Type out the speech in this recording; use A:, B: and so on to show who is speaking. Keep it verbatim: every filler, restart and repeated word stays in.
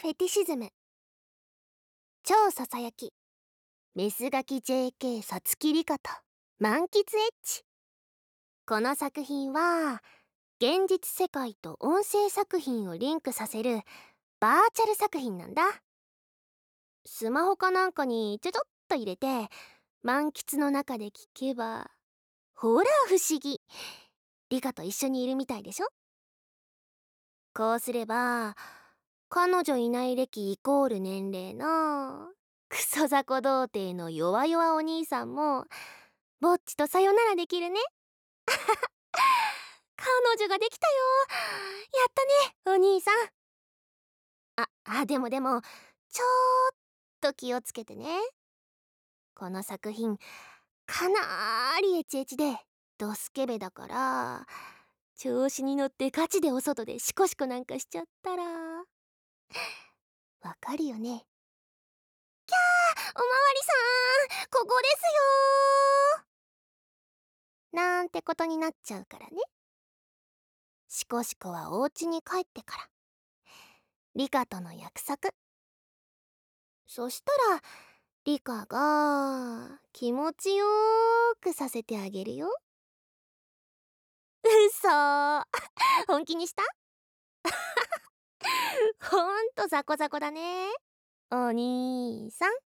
A: フェティシズム、超ささやき、メスガキ ジェーケー さつきりかと満喫エッチ。この作品は現実世界と音声作品をリンクさせるバーチャル作品なんだ。スマホかなんかにちょちょっと入れて満喫の中で聞けば、ほら不思議、リカと一緒にいるみたいでしょ。こうすれば彼女いない歴イコール年齢のクソ雑魚童貞の弱々お兄さんもぼっちとさよならできるね。彼女ができたよ。やったねお兄さん。ああでもでもちょーっと気をつけてね。この作品かなーりエチエチでドスケベだから、調子に乗ってガチでお外でシコシコなんかしちゃったらわかるよね。キャーおまわりさん、ここですよーなんてことになっちゃうからね。シコシコはお家に帰ってから、リカとの約束。そしたらリカが気持ちよーくさせてあげるよ。うそー本気にした。ほんとザコザコだねお兄さん。